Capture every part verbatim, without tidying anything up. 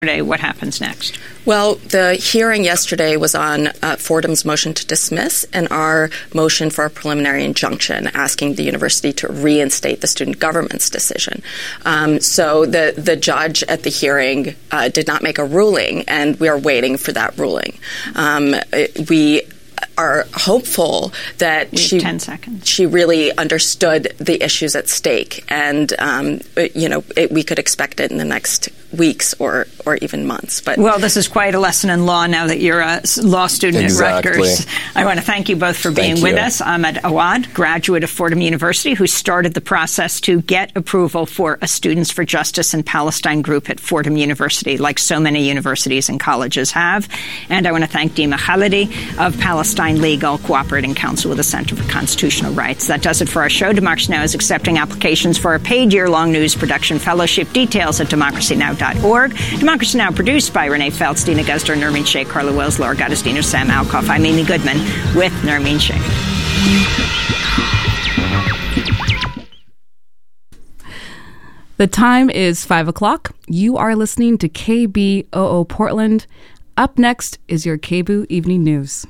What happens next? Well, the hearing yesterday was on uh, Fordham's motion to dismiss and our motion for a preliminary injunction asking the university to reinstate the student government's decision. Um, so the, the judge at the hearing uh, did not make a ruling, and we are waiting for that ruling. Um, we are hopeful that she ten seconds. she really understood the issues at stake, and um, you know it, we could expect it in the next weeks or or even months. But well, this is quite a lesson in law now that you're a law student exactly. at Rutgers. I want to thank you both for being thank with you. us. Ahmed Awad, graduate of Fordham University, who started the process to get approval for a Students for Justice in Palestine group at Fordham University, like so many universities and colleges have. And I want to thank Dima Khalidi of Palestine Legal, cooperating counsel with the Center for Constitutional Rights. That does it for our show. Democracy Now! Is accepting applications for a paid year-long news production fellowship. Details at democracy now dot org. Democracy Now! Produced by Renee Feltz, Dina Guzder, Nermeen Sheikh, Carla Wills, Laura Gottesdiener, Sam Alcoff. I'm Amy Goodman with Nermeen Sheikh. The time is five o'clock. You are listening to K B O O Portland. Up next is your K B O O Evening News.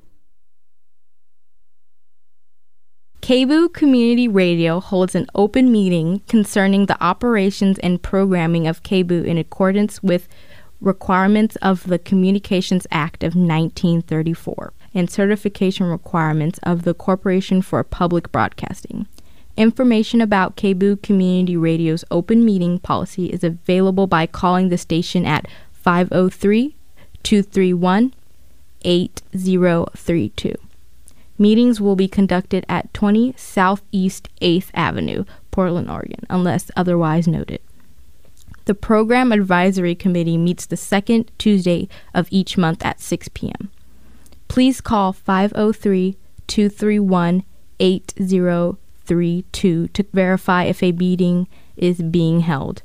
K B O O Community Radio holds an open meeting concerning the operations and programming of K B O O in accordance with requirements of the Communications Act of nineteen thirty-four and certification requirements of the Corporation for Public Broadcasting. Information about K B O O Community Radio's open meeting policy is available by calling the station at five oh three, two three one, eight oh three two. Meetings will be conducted at twenty Southeast eighth Avenue, Portland, Oregon, unless otherwise noted. The Program Advisory Committee meets the second Tuesday of each month at six p.m. Please call five oh three, two three one, eight oh three two to verify if a meeting is being held.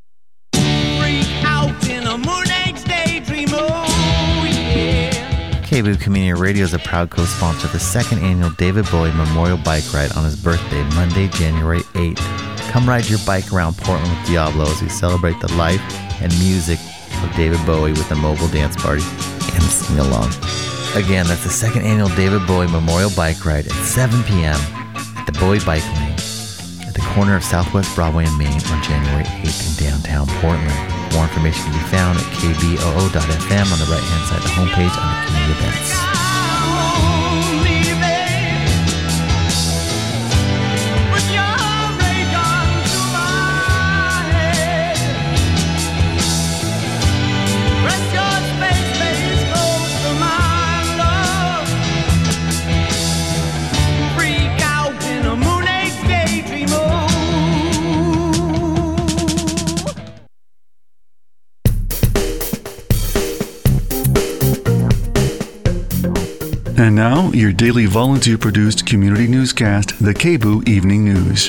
K B O O Community Radio is a proud co-sponsor of the second annual David Bowie Memorial Bike Ride on his birthday, Monday, January eighth. Come ride your bike around Portland with Diablo as we celebrate the life and music of David Bowie with a mobile dance party and sing along. Again, that's the second annual David Bowie Memorial Bike Ride at seven p.m. at the Bowie Bike Lane at the corner of Southwest Broadway and Main on January eighth in downtown Portland. More information can be found at k b o o dot f m on the right-hand side of the homepage under community events. And now, your daily volunteer-produced community newscast, the K B O O Evening News.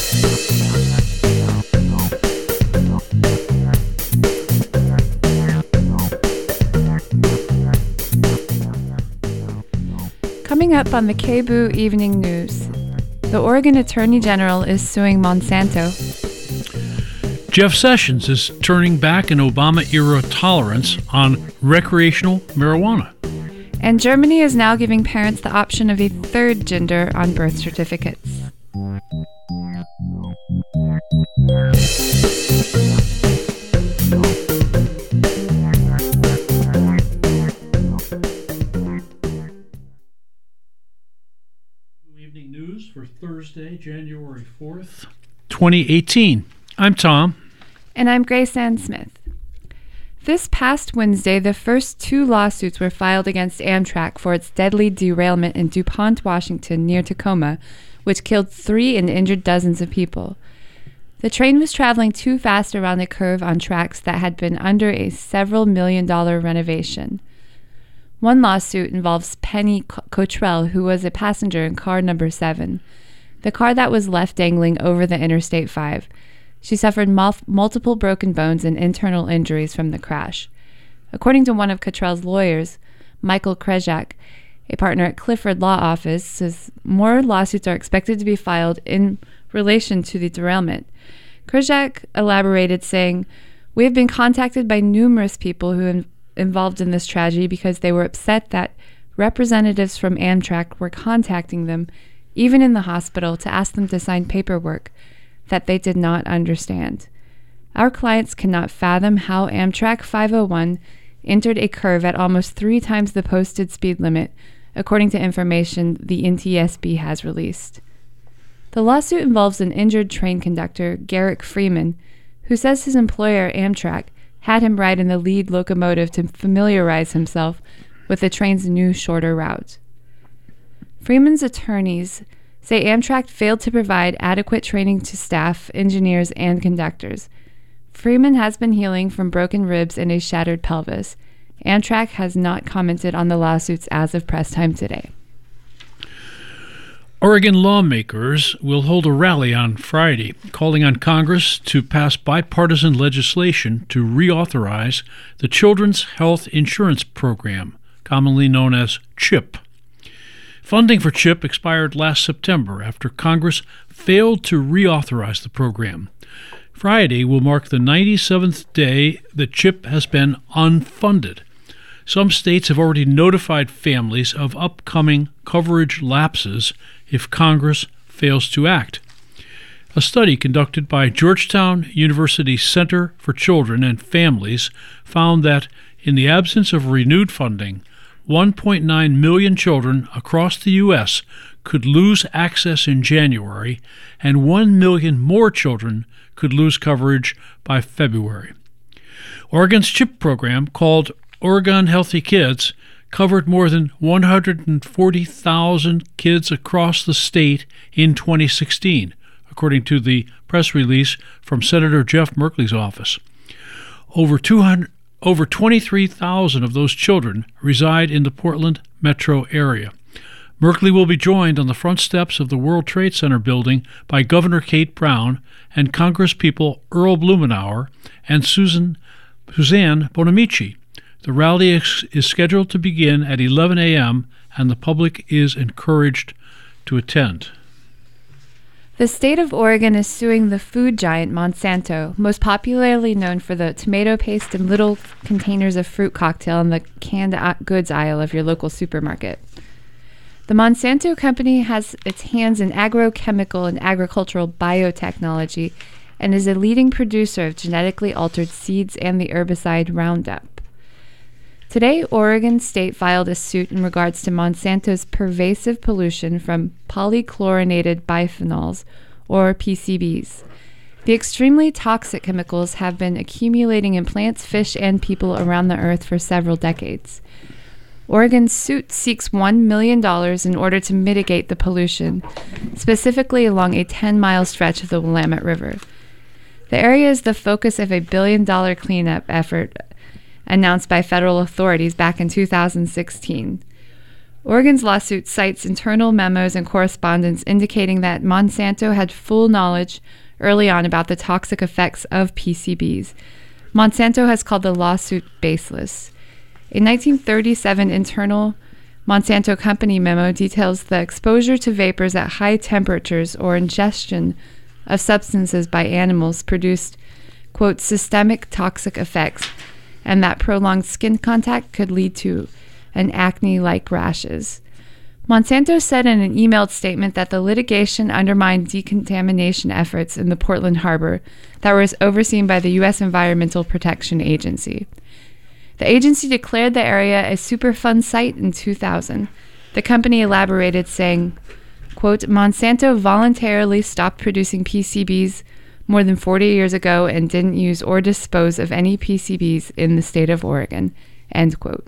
Coming up on the K B O O Evening News, the Oregon Attorney General is suing Monsanto. Jeff Sessions is turning back an Obama-era tolerance on recreational marijuana. And Germany is now giving parents the option of a third gender on birth certificates. Evening news for Thursday, January fourth, twenty eighteen. I'm Tom. And I'm Grace Ann Smith. This past Wednesday, the first two lawsuits were filed against Amtrak for its deadly derailment in DuPont, Washington, near Tacoma, which killed three and injured dozens of people. The train was traveling too fast around a curve on tracks that had been under a several million dollar renovation. One lawsuit involves Penny Cottrell, who was a passenger in car number seven, the car that was left dangling over the Interstate five. She suffered mul- multiple broken bones and internal injuries from the crash. According to one of Cottrell's lawyers, Michael Krejak, a partner at Clifford Law Office, says more lawsuits are expected to be filed in relation to the derailment. Krejak elaborated, saying, We have been contacted by numerous people who are involved in this tragedy because they were upset that representatives from Amtrak were contacting them, even in the hospital, to ask them to sign paperwork that they did not understand. Our clients cannot fathom how Amtrak five oh one entered a curve at almost three times the posted speed limit, according to information the N T S B has released. The lawsuit involves an injured train conductor, Garrick Freeman, who says his employer, Amtrak, had him ride in the lead locomotive to familiarize himself with the train's new, shorter route. Freeman's attorneys say Amtrak failed to provide adequate training to staff, engineers, and conductors. Freeman has been healing from broken ribs and a shattered pelvis. Amtrak has not commented on the lawsuits as of press time today. Oregon lawmakers will hold a rally on Friday, calling on Congress to pass bipartisan legislation to reauthorize the Children's Health Insurance Program, commonly known as CHIP. Funding for CHIP expired last September after Congress failed to reauthorize the program. Friday will mark the ninety-seventh day that CHIP has been unfunded. Some states have already notified families of upcoming coverage lapses if Congress fails to act. A study conducted by Georgetown University Center for Children and Families found that, in the absence of renewed funding, one point nine million children across the U S could lose access in January, and one million more children could lose coverage by February. Oregon's CHIP program, called Oregon Healthy Kids, covered more than one hundred forty thousand kids across the state in twenty sixteen, according to the press release from Senator Jeff Merkley's office. Over two hundred, over twenty-three thousand of those children reside in the Portland metro area. Merkley will be joined on the front steps of the World Trade Center building by Governor Kate Brown and Congresspeople Earl Blumenauer and Susan, Suzanne Bonamici. The rally is, is scheduled to begin at eleven a.m., and the public is encouraged to attend. The state of Oregon is suing the food giant Monsanto, most popularly known for the tomato paste and little containers of fruit cocktail in the canned goods aisle of your local supermarket. The Monsanto company has its hands in agrochemical and agricultural biotechnology and is a leading producer of genetically altered seeds and the herbicide Roundup. Today, Oregon State filed a suit in regards to Monsanto's pervasive pollution from polychlorinated biphenyls, or P C Bs. The extremely toxic chemicals have been accumulating in plants, fish, and people around the earth for several decades. Oregon's suit seeks one million dollars in order to mitigate the pollution, specifically along a ten-mile stretch of the Willamette River. The area is the focus of a billion-dollar cleanup effort announced by federal authorities back in two thousand sixteen. Oregon's lawsuit cites internal memos and correspondence indicating that Monsanto had full knowledge early on about the toxic effects of P C Bs. Monsanto has called the lawsuit baseless. A nineteen thirty-seven internal Monsanto company memo details the exposure to vapors at high temperatures or ingestion of substances by animals produced, quote, systemic toxic effects, and that prolonged skin contact could lead to an acne-like rashes. Monsanto said in an emailed statement that the litigation undermined decontamination efforts in the Portland Harbor that were overseen by the U S Environmental Protection Agency. The agency declared the area a Superfund site in two thousand. The company elaborated, saying, quote, Monsanto voluntarily stopped producing P C Bs more than forty years ago and didn't use or dispose of any P C Bs in the state of Oregon, end quote.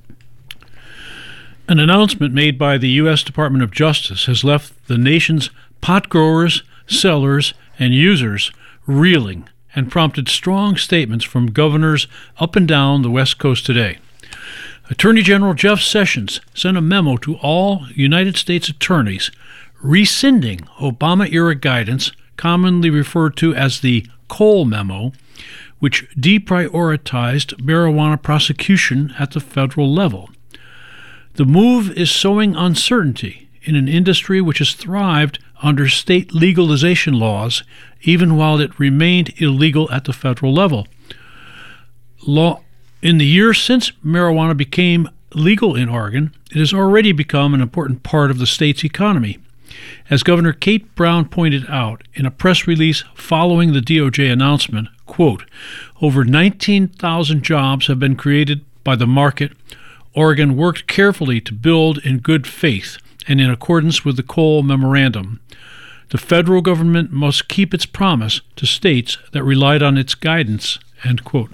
An announcement made by the U S Department of Justice has left the nation's pot growers, sellers, and users reeling and prompted strong statements from governors up and down the West Coast today. Attorney General Jeff Sessions sent a memo to all United States attorneys rescinding Obama-era guidance, commonly referred to as the Cole Memo, which deprioritized marijuana prosecution at the federal level. The move is sowing uncertainty in an industry which has thrived under state legalization laws, even while it remained illegal at the federal level. law in the years since marijuana became legal in Oregon, it has already become an important part of the state's economy. As Governor Kate Brown pointed out in a press release following the D O J announcement, quote, over nineteen thousand jobs have been created by the market. Oregon worked carefully to build in good faith and in accordance with the Cole Memorandum. The federal government must keep its promise to states that relied on its guidance, end quote.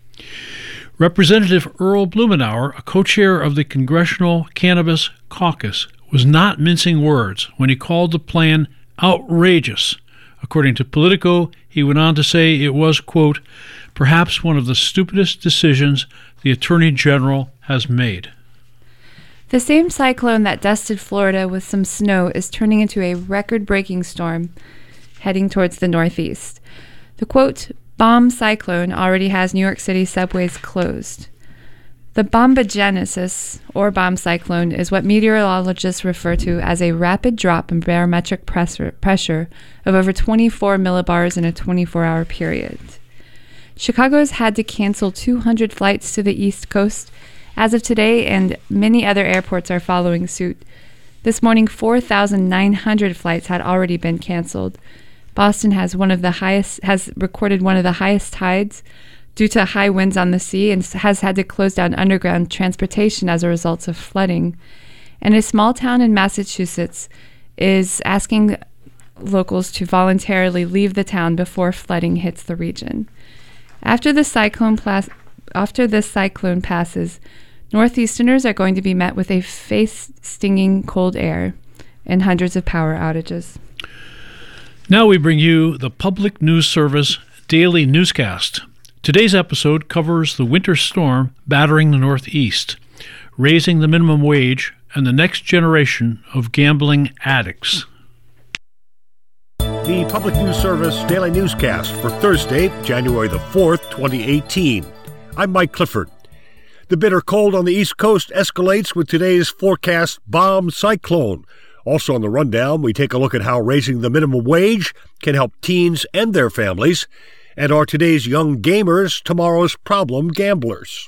Representative Earl Blumenauer, a co-chair of the Congressional Cannabis Caucus, was not mincing words when he called the plan outrageous. According to Politico, he went on to say it was, quote, perhaps one of the stupidest decisions the Attorney General has made. The same cyclone that dusted Florida with some snow is turning into a record-breaking storm heading towards the northeast. The, quote, bomb cyclone already has New York City subways closed. The bombogenesis, or bomb cyclone, is what meteorologists refer to as a rapid drop in barometric pressure, pressure of over twenty-four millibars in a twenty-four hour period. Chicago has had to cancel two hundred flights to the East Coast as of today, and many other airports are following suit. This morning, four thousand nine hundred flights had already been canceled. Boston has one of the highest has recorded one of the highest tides due to high winds on the sea and has had to close down underground transportation as a result of flooding. And a small town in Massachusetts is asking locals to voluntarily leave the town before flooding hits the region. After the cyclone plas- after this cyclone passes, Northeasterners are going to be met with a face-stinging cold air and hundreds of power outages. Now we bring you the Public News Service Daily Newscast. Today's episode covers the winter storm battering the Northeast, raising the minimum wage, and the next generation of gambling addicts. The Public News Service Daily Newscast for Thursday, January the fourth, twenty eighteen. I'm Mike Clifford. The bitter cold on the East Coast escalates with today's forecast bomb cyclone. Also on the rundown, we take a look at how raising the minimum wage can help teens and their families, and are today's young gamers tomorrow's problem gamblers.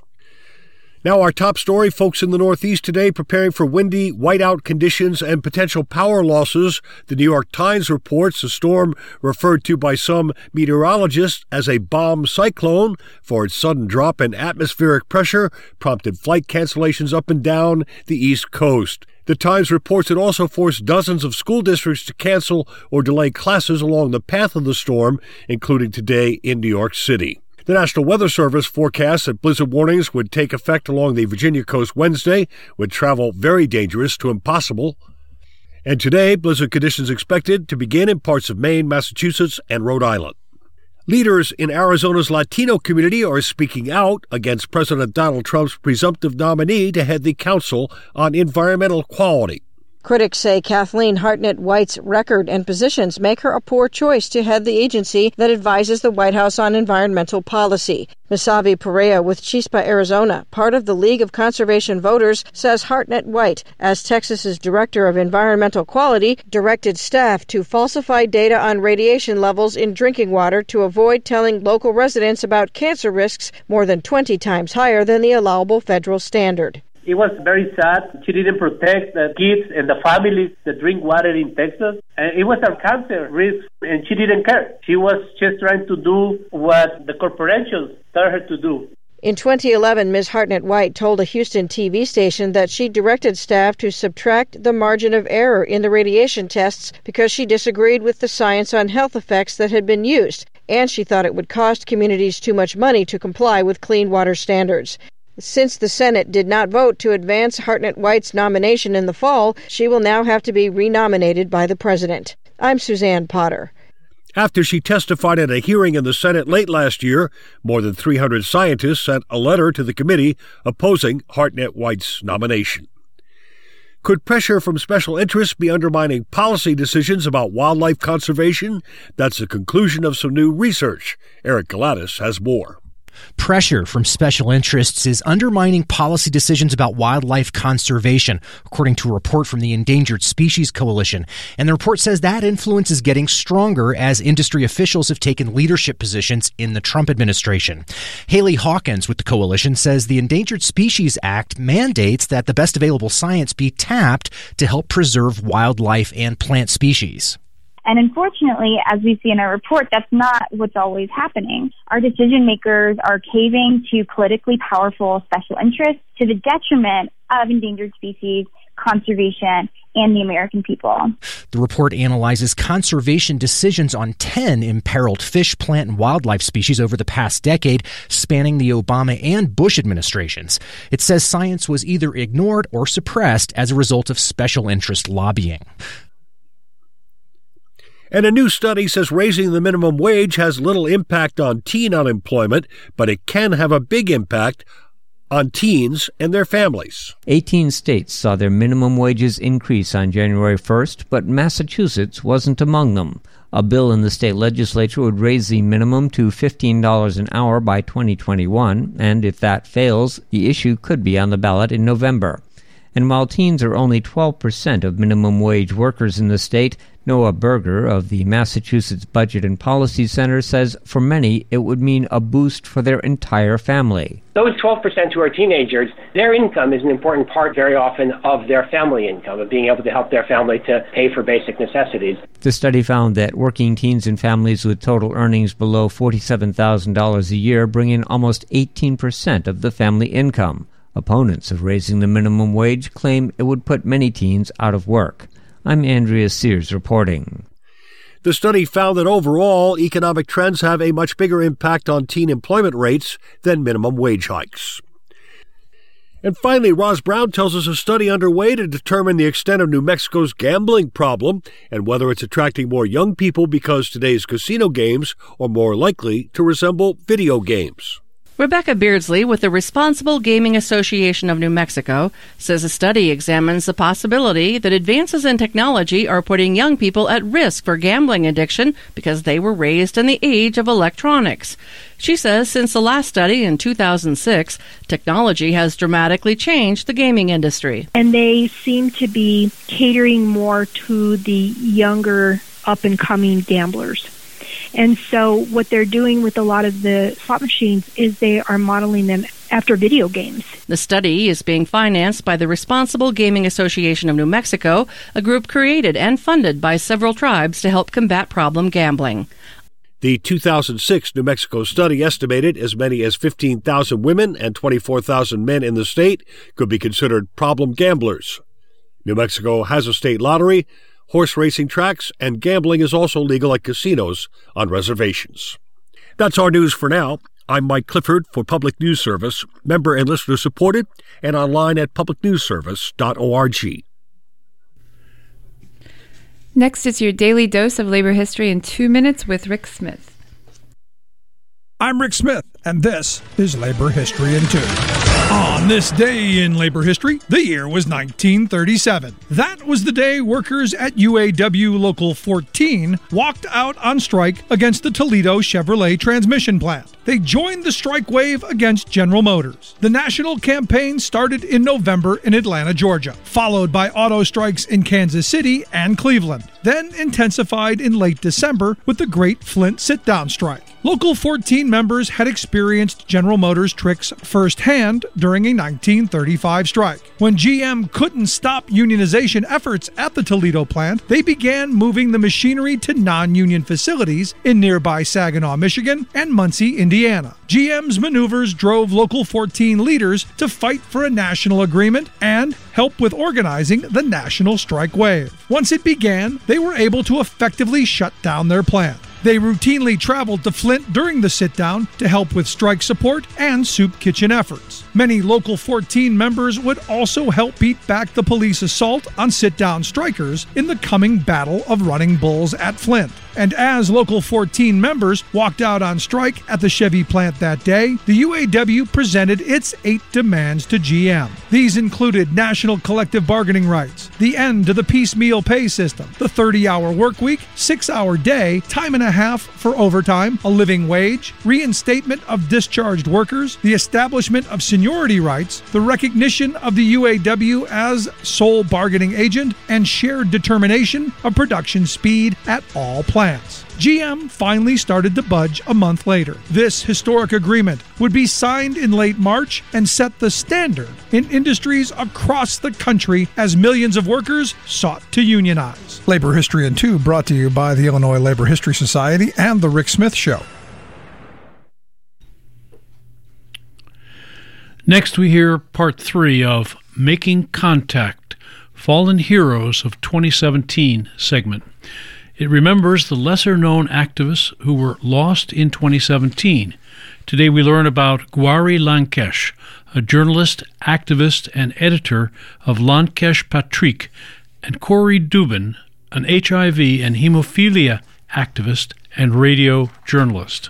Now our top story, folks in the Northeast today preparing for windy, whiteout conditions and potential power losses. The New York Times reports a storm referred to by some meteorologists as a bomb cyclone for its sudden drop in atmospheric pressure prompted flight cancellations up and down the East Coast. The Times reports it also forced dozens of school districts to cancel or delay classes along the path of the storm, including today in New York City. The National Weather Service forecasts that blizzard warnings would take effect along the Virginia coast Wednesday, with travel very dangerous to impossible. And today, blizzard conditions expected to begin in parts of Maine, Massachusetts, and Rhode Island. Leaders in Arizona's Latino community are speaking out against President Donald Trump's presumptive nominee to head the Council on Environmental Quality. Critics say Kathleen Hartnett-White's record and positions make her a poor choice to head the agency that advises the White House on environmental policy. Misavi Perea with Chispa, Arizona, part of the League of Conservation Voters, says Hartnett-White, as Texas's Director of Environmental Quality, directed staff to falsify data on radiation levels in drinking water to avoid telling local residents about cancer risks more than twenty times higher than the allowable federal standard. It was very sad. She didn't protect the kids and the families that drink water in Texas. And it was a cancer risk, and she didn't care. She was just trying to do what the corporations tell her to do. In twenty eleven, Miz Hartnett-White told a Houston T V station that she directed staff to subtract the margin of error in the radiation tests because she disagreed with the science on health effects that had been used, and she thought it would cost communities too much money to comply with clean water standards. Since the Senate did not vote to advance Hartnett-White's nomination in the fall, she will now have to be renominated by the president. I'm Suzanne Potter. After she testified at a hearing in the Senate late last year, more than three hundred scientists sent a letter to the committee opposing Hartnett-White's nomination. Could pressure from special interests be undermining policy decisions about wildlife conservation? That's the conclusion of some new research. Eric Galatis has more. Pressure from special interests is undermining policy decisions about wildlife conservation, according to a report from the Endangered Species Coalition. And the report says that influence is getting stronger as industry officials have taken leadership positions in the Trump administration. Haley Hawkins with the coalition says the Endangered Species Act mandates that the best available science be tapped to help preserve wildlife and plant species. And unfortunately, as we see in our report, that's not what's always happening. Our decision makers are caving to politically powerful special interests to the detriment of endangered species, conservation, and the American people. The report analyzes conservation decisions on ten imperiled fish, plant, and wildlife species over the past decade, spanning the Obama and Bush administrations. It says science was either ignored or suppressed as a result of special interest lobbying. And a new study says raising the minimum wage has little impact on teen unemployment, but it can have a big impact on teens and their families. eighteen states saw their minimum wages increase on January first, but Massachusetts wasn't among them. A bill in the state legislature would raise the minimum to fifteen dollars an hour by twenty twenty-one, and if that fails, the issue could be on the ballot in November. And while teens are only twelve percent of minimum wage workers in the state, Noah Berger of the Massachusetts Budget and Policy Center says for many it would mean a boost for their entire family. Those twelve percent who are teenagers, their income is an important part very often of their family income, of being able to help their family to pay for basic necessities. The study found that working teens and families with total earnings below forty-seven thousand dollars a year bring in almost eighteen percent of the family income. Opponents of raising the minimum wage claim it would put many teens out of work. I'm Andrea Sears reporting. The study found that overall, economic trends have a much bigger impact on teen employment rates than minimum wage hikes. And finally, Roz Brown tells us a study underway to determine the extent of New Mexico's gambling problem and whether it's attracting more young people because today's casino games are more likely to resemble video games. Rebecca Beardsley with the Responsible Gaming Association of New Mexico says a study examines the possibility that advances in technology are putting young people at risk for gambling addiction because they were raised in the age of electronics. She says since the last study in two thousand six, technology has dramatically changed the gaming industry. And they seem to be catering more to the younger up-and-coming gamblers. And so what they're doing with a lot of the slot machines is they are modeling them after video games. The study is being financed by the Responsible Gaming Association of New Mexico, a group created and funded by several tribes to help combat problem gambling. The two thousand six New Mexico study estimated as many as fifteen thousand women and twenty-four thousand men in the state could be considered problem gamblers. New Mexico has a state lottery, horse racing tracks, and gambling is also legal at casinos on reservations. That's our news for now. I'm Mike Clifford for Public News Service, member and listener supported, and online at public news service dot org. Next is your daily dose of labor history in two minutes with Rick Smith. I'm Rick Smith, and this is Labor History in Two. On this day in labor history, the year was nineteen thirty-seven. That was the day workers at U A W Local fourteen walked out on strike against the Toledo Chevrolet transmission plant. They joined the strike wave against General Motors. The national campaign started in November in Atlanta, Georgia, followed by auto strikes in Kansas City and Cleveland, then intensified in late December with the Great Flint Sit-Down Strike. Local fourteen members had experienced General Motors' tricks firsthand during a nineteen thirty-five strike. When G M couldn't stop unionization efforts at the Toledo plant, they began moving the machinery to non-union facilities in nearby Saginaw, Michigan, and Muncie, Indiana. G M's maneuvers drove Local fourteen leaders to fight for a national agreement and help with organizing the national strike wave. Once it began, they were able to effectively shut down their plant. They routinely traveled to Flint during the sit-down to help with strike support and soup kitchen efforts. Many Local fourteen members would also help beat back the police assault on sit-down strikers in the coming Battle of Running Bulls at Flint. And as Local fourteen members walked out on strike at the Chevy plant that day, the U A W presented its eight demands to G M. These included national collective bargaining rights, the end to the piecemeal pay system, the thirty-hour work week, six-hour day, time and a half for overtime, a living wage, reinstatement of discharged workers, the establishment of seniority rights, the recognition of the U A W as sole bargaining agent, and shared determination of production speed at all plants. G M finally started to budge a month later. This historic agreement would be signed in late March and set the standard in industries across the country as millions of workers sought to unionize. Labor History in Two brought to you by the Illinois Labor History Society and The Rick Smith Show. Next, we hear part three of Making Contact, Fallen Heroes of twenty seventeen segment. It remembers the lesser-known activists who were lost in twenty seventeen. Today we learn about Gauri Lankesh, a journalist, activist, and editor of Lankesh Patrik, and Corey Dubin, an H I V and hemophilia activist and radio journalist.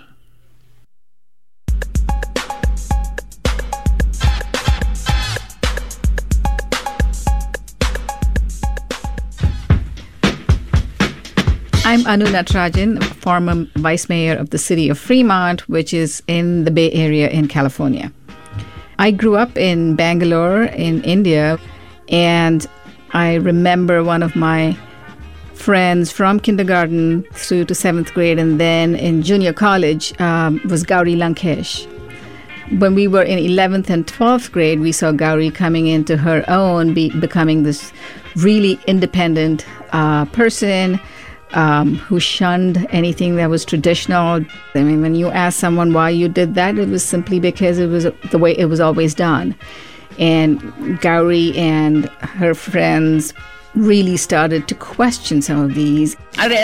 I'm Anu Natarajan, former vice mayor of the city of Fremont, which is in the Bay Area in California. I grew up in Bangalore in India, and I remember one of my friends from kindergarten through to seventh grade and then in junior college um, was Gauri Lankesh. When we were in eleventh and twelfth grade, we saw Gauri coming into her own, be, becoming this really independent uh, person, Um, who shunned anything that was traditional. I mean, when you ask someone why you did that, it was simply because it was the way it was always done. And Gauri and her friends really started to question some of these.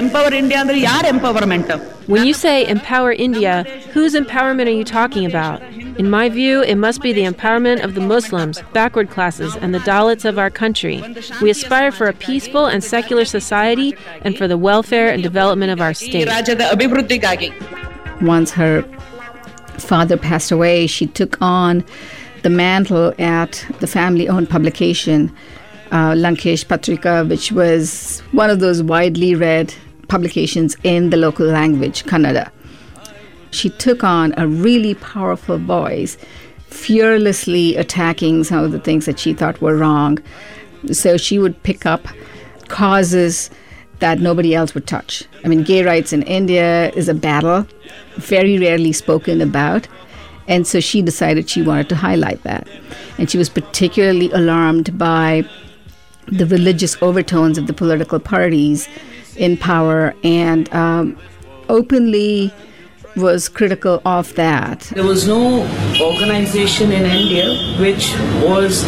When you say empower India, whose empowerment are you talking about? In my view, it must be the empowerment of the Muslims, backward classes, and the Dalits of our country. We aspire for a peaceful and secular society and for the welfare and development of our state. Once her father passed away, she took on the mantle at the family-owned publication, Uh, Lankesh Patrika, which was one of those widely read publications in the local language, Kannada. She took on a really powerful voice, fearlessly attacking some of the things that she thought were wrong. So she would pick up causes that nobody else would touch. I mean, gay rights in India is a battle, very rarely spoken about. And so she decided she wanted to highlight that. And she was particularly alarmed by the religious overtones of the political parties in power, and um, openly was critical of that. There was no organization in India which was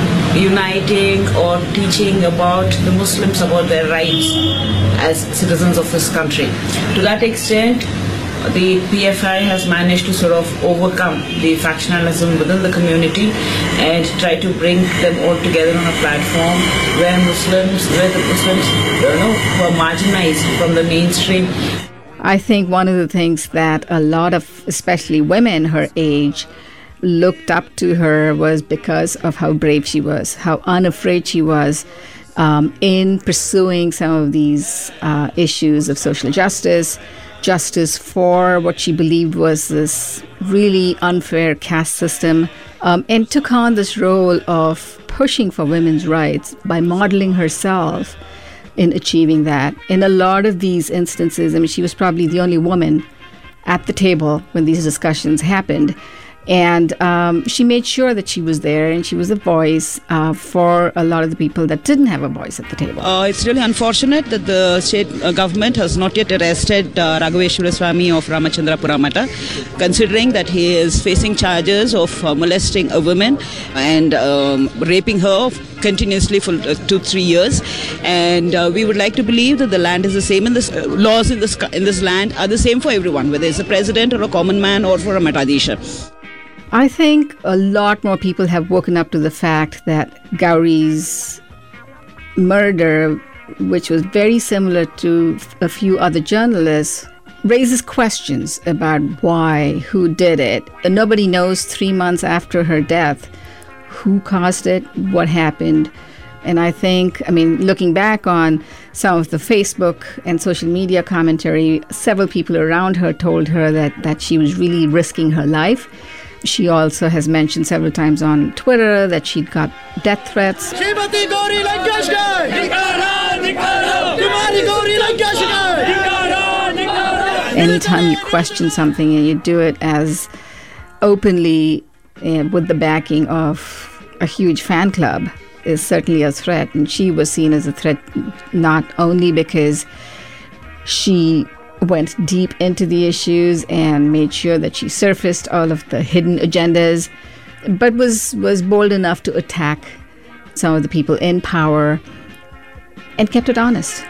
uniting or teaching about the Muslims about their rights as citizens of this country. To that extent, the P F I has managed to sort of overcome the factionalism within the community and try to bring them all together on a platform where Muslims, where the Muslims, you know, were marginalized from the mainstream. I think one of the things that a lot of, especially women her age, looked up to her was because of how brave she was, how unafraid she was um, in pursuing some of these uh, issues of social justice, justice for what she believed was this really unfair caste system, um, and took on this role of pushing for women's rights by modeling herself in achieving that. In a lot of these instances, I mean, she was probably the only woman at the table when these discussions happened. And um, she made sure that she was there and she was a voice uh, for a lot of the people that didn't have a voice at the table. Uh, it's really unfortunate that the state uh, government has not yet arrested uh, Raghaveshwara Swami of Ramachandrapura Mata, considering that he is facing charges of uh, molesting a woman and um, raping her continuously for uh, two, three years. And uh, we would like to believe that the land is the same, and the uh, laws in this, in this land are the same for everyone, whether it's a president or a common man or for a Matadisha. I think a lot more people have woken up to the fact that Gauri's murder which was very similar to a few other journalists, raises questions about why, who did it. And nobody knows three months after her death who caused it, what happened. And I think, I mean, looking back on some of the Facebook and social media commentary, several people around her told her that, that she was really risking her life. She also has mentioned several times on Twitter that she'd got death threats. Anytime you question something and you do it as openly uh, with the backing of a huge fan club is certainly a threat. And she was seen as a threat not only because she went deep into the issues and made sure that she surfaced all of the hidden agendas, but was, was bold enough to attack some of the people in power and kept it honest.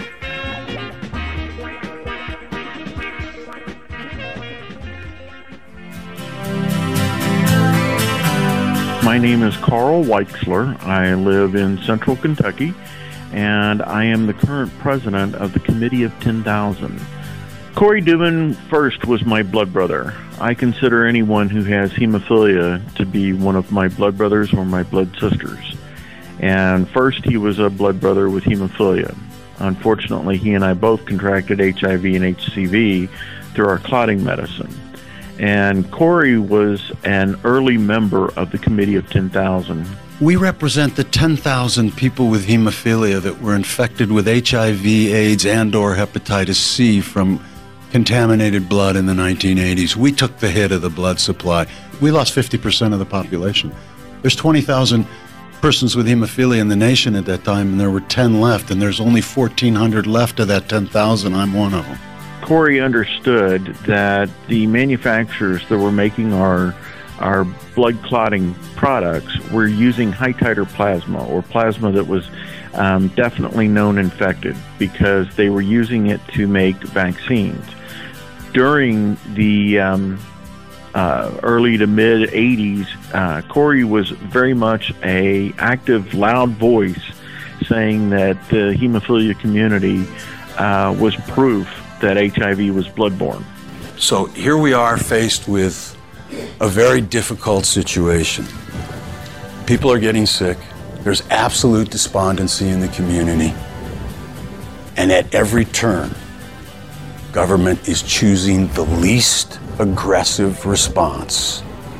My name is Carl Weichsler. I live in central Kentucky, and I am the current president of the Committee of ten thousand. Corey Dubin first was my blood brother. I consider anyone who has hemophilia to be one of my blood brothers or my blood sisters. And first, he was a blood brother with hemophilia. Unfortunately, he and I both contracted H I V and H C V through our clotting medicine. And Corey was an early member of the Committee of ten thousand. We represent the ten thousand people with hemophilia that were infected with H I V, AIDS, and or hepatitis C from contaminated blood in the nineteen eighties. We took the hit of the blood supply. We lost fifty percent of the population. There's twenty thousand persons with hemophilia in the nation at that time, and there were ten left, and there's only fourteen hundred left of that ten thousand. I'm one of them. Corey understood that the manufacturers that were making our our blood clotting products were using high titer plasma, or plasma that was um, definitely known infected, because they were using it to make vaccines. During the um, uh, early to mid eighties, uh, Corey was very much a active, loud voice saying that the hemophilia community uh, was proof that H I V was bloodborne. So here we are faced with a very difficult situation. People are getting sick. There's absolute despondency in the community. And at every turn, government is choosing the least aggressive response.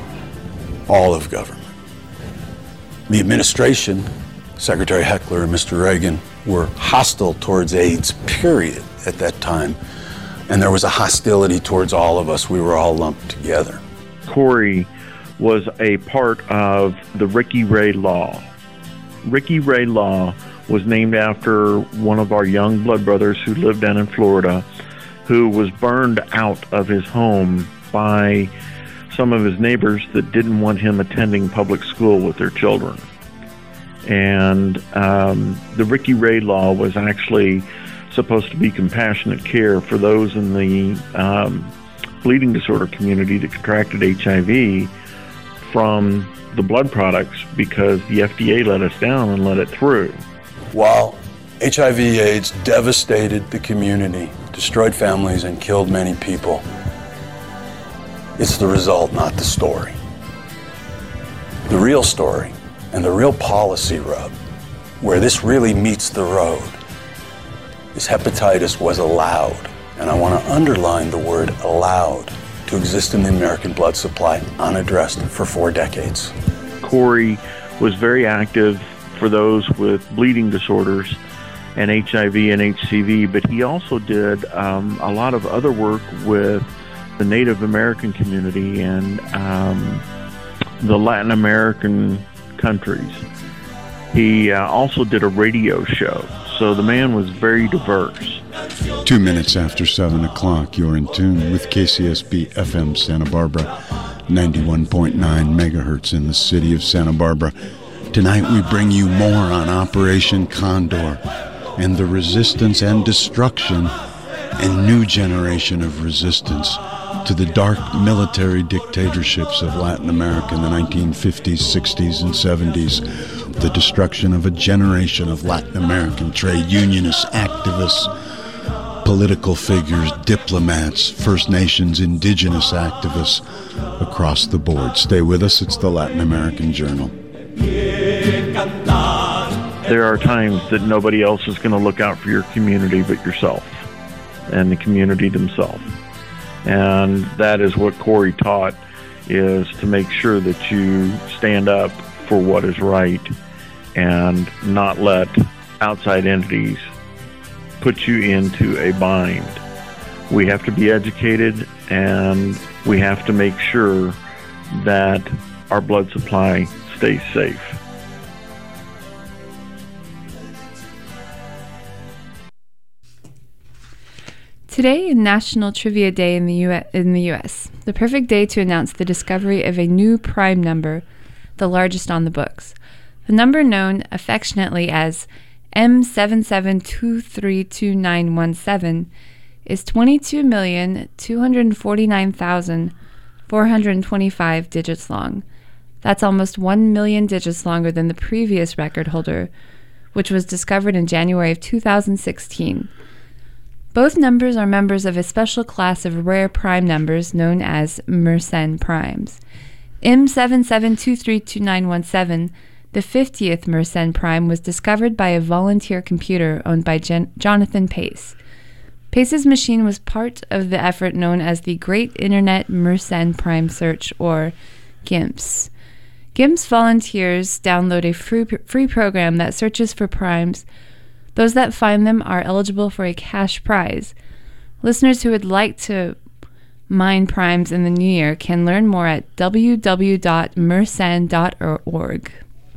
All of government. The administration, Secretary Heckler and Mister Reagan, were hostile towards AIDS, period, at that time. And there was a hostility towards all of us. We were all lumped together. Corey was a part of the Ricky Ray Law. Ricky Ray Law was named after one of our young blood brothers who lived down in Florida, who was burned out of his home by some of his neighbors that didn't want him attending public school with their children. And um, the Ricky Ray Law was actually supposed to be compassionate care for those in the um, bleeding disorder community that contracted H I V from the blood products, because the F D A let us down and let it through. While H I V AIDS devastated the community, destroyed families, and killed many people, it's the result, not the story. The real story and the real policy rub, where this really meets the road, is hepatitis was allowed, and I want to underline the word allowed, to exist in the American blood supply unaddressed for four decades. Corey was very active for those with bleeding disorders and H I V and H C V, but he also did um, a lot of other work with the Native American community and um, the Latin American countries. He uh, also did a radio show. So the man was very diverse. Two minutes after seven o'clock, you're in tune with K C S B F M Santa Barbara, ninety-one point nine megahertz in the city of Santa Barbara. Tonight we bring you more on Operation Condor and the resistance and destruction and new generation of resistance to the dark military dictatorships of Latin America in the nineteen fifties, sixties, and seventies. the destruction of a generation of Latin American trade unionists, activists, political figures, diplomats, First Nations, indigenous activists across the board. Stay with us. It's the Latin American Journal. There are times that nobody else is going to look out for your community but yourself and the community themselves. And that is what Corey taught, is to make sure that you stand up for what is right and not let outside entities put you into a bind. We have to be educated, and we have to make sure that our blood supply stays safe. Today is National Trivia Day in the U S, in the U S, the perfect day to announce the discovery of a new prime number, the largest on the books. The number known affectionately as M seven seven two three two nine one seven is twenty-two million two hundred forty-nine thousand four hundred twenty-five digits long. That's almost one million digits longer than the previous record holder, which was discovered in January of two thousand sixteen. Both numbers are members of a special class of rare prime numbers known as Mersenne primes. M seven seven two three two nine one seven, the fiftieth Mersenne prime, was discovered by a volunteer computer owned by Gen- Jonathan Pace. Pace's machine was part of the effort known as the Great Internet Mersenne Prime Search, or GIMPS. GIMPS volunteers download a free, free program that searches for primes. Those that find them are eligible for a cash prize. Listeners who would like to mine primes in the new year can learn more at w w w dot mersenne dot org.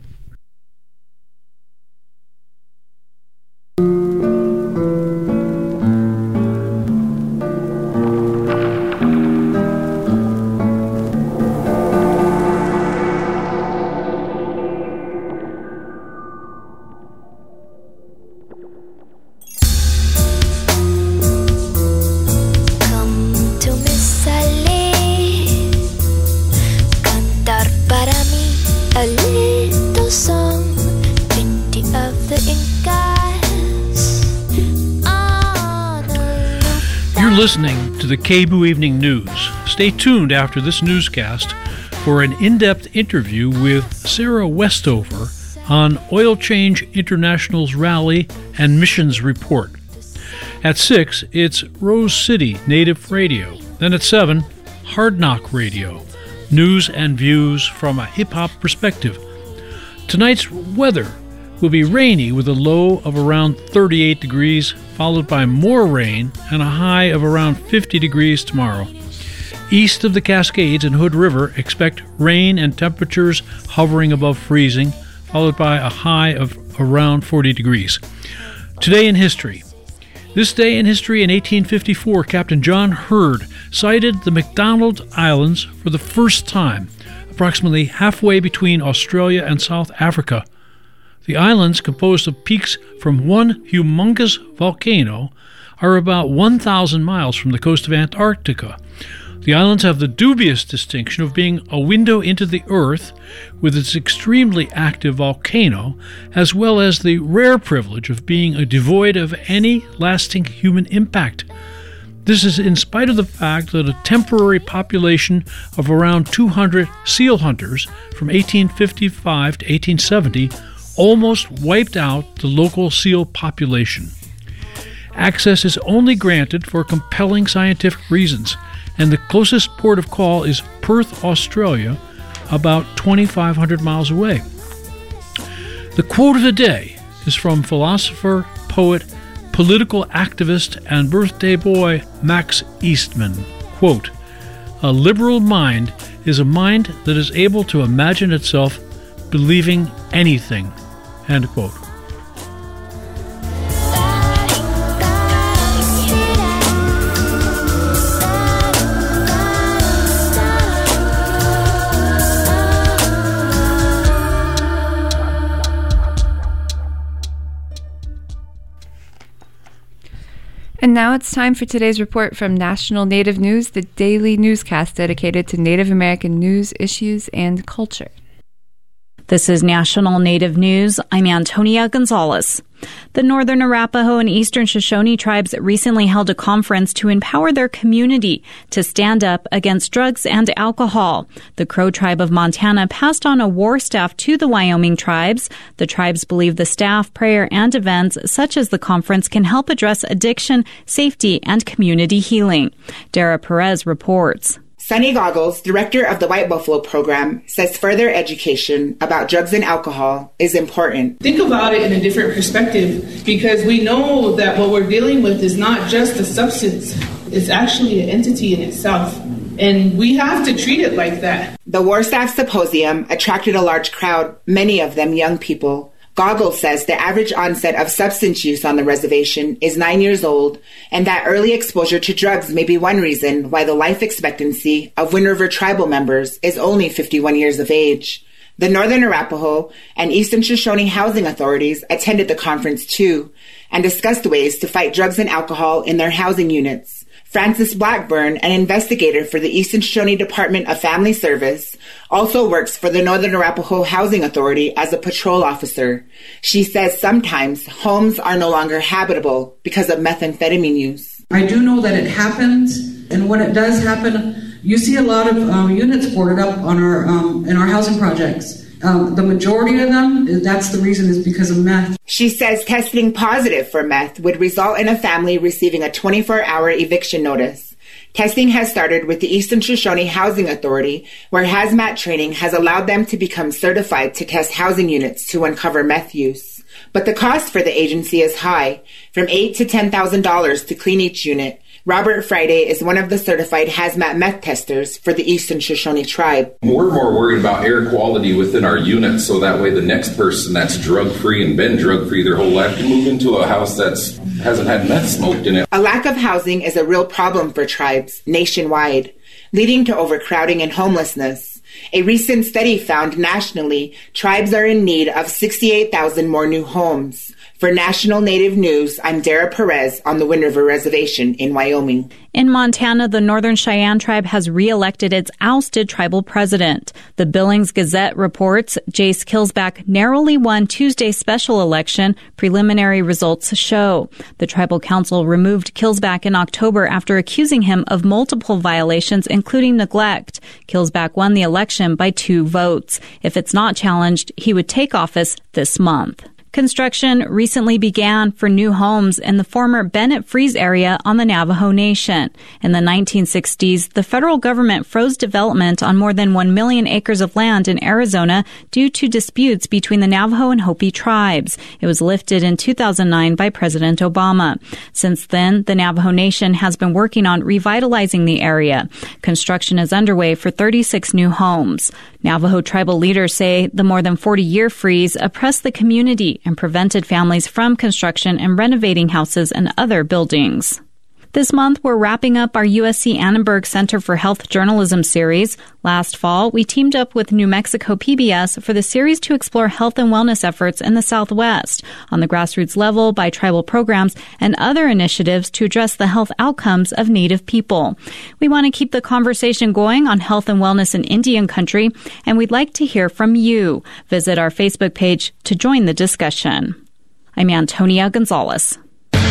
Listening to the K B O O Evening News. Stay tuned after this newscast for an in-depth interview with Sarah Westover on Oil Change International's rally and missions report. At six, it's Rose City Native Radio. Then at seven, Hard Knock Radio, news and views from a hip-hop perspective. Tonight's weather will be rainy with a low of around thirty-eight degrees, followed by more rain and a high of around fifty degrees tomorrow. East of the Cascades and Hood River, expect rain and temperatures hovering above freezing, followed by a high of around forty degrees. Today in history. This day in history in eighteen fifty-four, Captain John Heard sighted the McDonald Islands for the first time, approximately halfway between Australia and South Africa. The islands, composed of peaks from one humongous volcano, are about one thousand miles from the coast of Antarctica. The islands have the dubious distinction of being a window into the earth with its extremely active volcano, as well as the rare privilege of being devoid of any lasting human impact. This is in spite of the fact that a temporary population of around two hundred seal hunters from eighteen fifty-five to eighteen seventy almost wiped out the local seal population. Access is only granted for compelling scientific reasons, and the closest port of call is Perth, Australia, about twenty-five hundred miles away. The quote of the day is from philosopher, poet, political activist, and birthday boy Max Eastman. Quote, "A liberal mind is a mind that is able to imagine itself believing anything." End quote. And now it's time for today's report from National Native News, the daily newscast dedicated to Native American news, issues, and culture. This is National Native News. I'm Antonia Gonzalez. The Northern Arapaho and Eastern Shoshone tribes recently held a conference to empower their community to stand up against drugs and alcohol. The Crow Tribe of Montana passed on a war staff to the Wyoming tribes. The tribes believe the staff, prayer, and events such as the conference can help address addiction, safety, and community healing. Dara Perez reports. Sunny Goggles, director of the White Buffalo program, says further education about drugs and alcohol is important. Think about it in a different perspective, because we know that what we're dealing with is not just a substance, it's actually an entity in itself. And we have to treat it like that. The War Staff Symposium attracted a large crowd, many of them young people. Goggles says the average onset of substance use on the reservation is nine years old, and that early exposure to drugs may be one reason why the life expectancy of Wind River tribal members is only fifty-one years of age. The Northern Arapaho and Eastern Shoshone housing authorities attended the conference too, and discussed ways to fight drugs and alcohol in their housing units. Frances Blackburn, an investigator for the Eastern Shoshone Department of Family Service, also works for the Northern Arapaho Housing Authority as a patrol officer. She says sometimes homes are no longer habitable because of methamphetamine use. I do know that it happens, and when it does happen, you see a lot of um, units boarded up on our um, in our housing projects. Um, the majority of them, that's the reason, is because of meth. She says testing positive for meth would result in a family receiving a twenty-four hour eviction notice. Testing has started with the Eastern Shoshone Housing Authority, where hazmat training has allowed them to become certified to test housing units to uncover meth use. But the cost for the agency is high, from eight thousand to ten thousand dollars to clean each unit. Robert Friday is one of the certified hazmat meth testers for the Eastern Shoshone tribe. We're more worried about air quality within our units, so that way the next person that's drug-free and been drug-free their whole life can move into a house that hasn't had meth smoked in it. A lack of housing is a real problem for tribes nationwide, leading to overcrowding and homelessness. A recent study found nationally, tribes are in need of sixty-eight thousand more new homes. For National Native News, I'm Dara Perez on the Wind River Reservation in Wyoming. In Montana, the Northern Cheyenne Tribe has re-elected its ousted tribal president. The Billings Gazette reports Jace Killsback narrowly won Tuesday's special election. Preliminary results show. The tribal council removed Killsback in October after accusing him of multiple violations, including neglect. Killsback won the election by two votes. If it's not challenged, he would take office this month. Construction recently began for new homes in the former Bennett Freeze area on the Navajo Nation. In the nineteen sixties, the federal government froze development on more than one million acres of land in Arizona due to disputes between the Navajo and Hopi tribes. It was lifted in two thousand nine by President Obama. Since then, the Navajo Nation has been working on revitalizing the area. Construction is underway for thirty-six new homes. Navajo tribal leaders say the more than forty-year freeze oppressed the community and prevented families from construction and renovating houses and other buildings. This month, we're wrapping up our U S C Annenberg Center for Health Journalism series. Last fall, we teamed up with New Mexico P B S for the series to explore health and wellness efforts in the Southwest on the grassroots level by tribal programs and other initiatives to address the health outcomes of Native people. We want to keep the conversation going on health and wellness in Indian country, and we'd like to hear from you. Visit our Facebook page to join the discussion. I'm Antonia Gonzalez.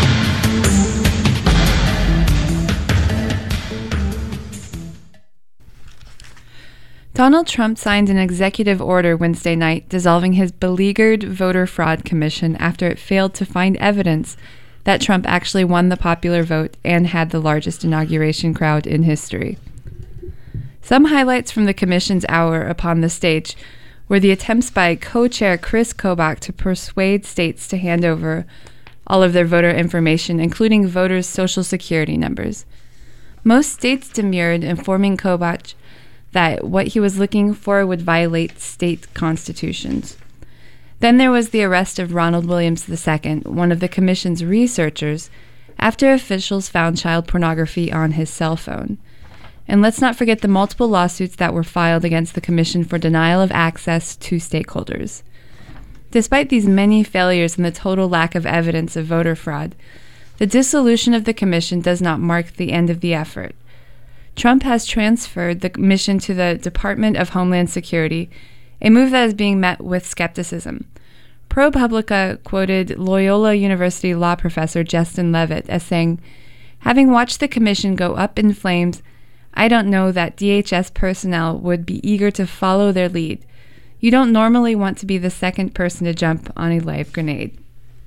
Donald Trump signed an executive order Wednesday night dissolving his beleaguered voter fraud commission after it failed to find evidence that Trump actually won the popular vote and had the largest inauguration crowd in history. Some highlights from the commission's hour upon the stage were the attempts by co-chair Chris Kobach to persuade states to hand over all of their voter information, including voters' social security numbers. Most states demurred, informing Kobach that what he was looking for would violate state constitutions. Then there was the arrest of Ronald Williams the Second, one of the commission's researchers, after officials found child pornography on his cell phone. And let's not forget the multiple lawsuits that were filed against the commission for denial of access to stakeholders. Despite these many failures and the total lack of evidence of voter fraud, the dissolution of the commission does not mark the end of the effort. Trump has transferred the mission to the Department of Homeland Security a move that is being met with skepticism. ProPublica quoted Loyola University law professor Justin Levitt as saying, "Having watched the commission go up in flames, I don't know that D H S personnel would be eager to follow their lead. You don't normally want to be the second person to jump on a live grenade."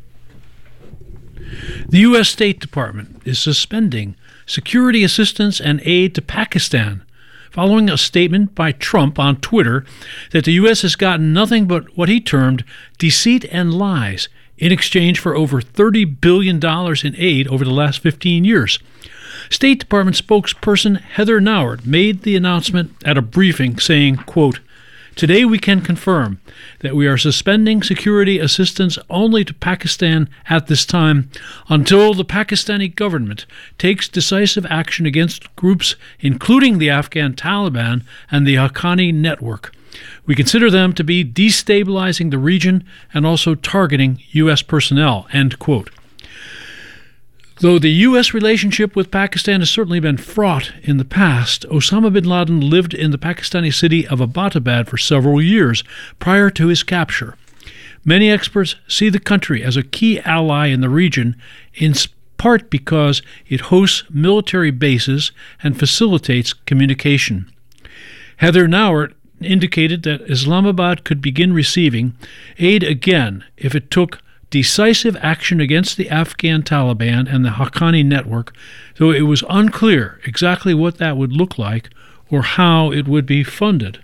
The U S State Department is suspending security assistance and aid to Pakistan following a statement by Trump on Twitter that the U S has gotten nothing but what he termed deceit and lies in exchange for over thirty billion dollars in aid over the last fifteen years. State Department spokesperson Heather Nauert made the announcement at a briefing saying, quote, "Today we can confirm that we are suspending security assistance only to Pakistan at this time until the Pakistani government takes decisive action against groups including the Afghan Taliban and the Haqqani network. We consider them to be destabilizing the region and also targeting U S personnel," end quote. Though the U S relationship with Pakistan has certainly been fraught in the past, Osama bin Laden lived in the Pakistani city of Abbottabad for several years prior to his capture. Many experts see the country as a key ally in the region, in part because it hosts military bases and facilitates communication. Heather Nauert indicated that Islamabad could begin receiving aid again if it took decisive action against the Afghan Taliban and the Haqqani network, though it was unclear exactly what that would look like or how it would be funded.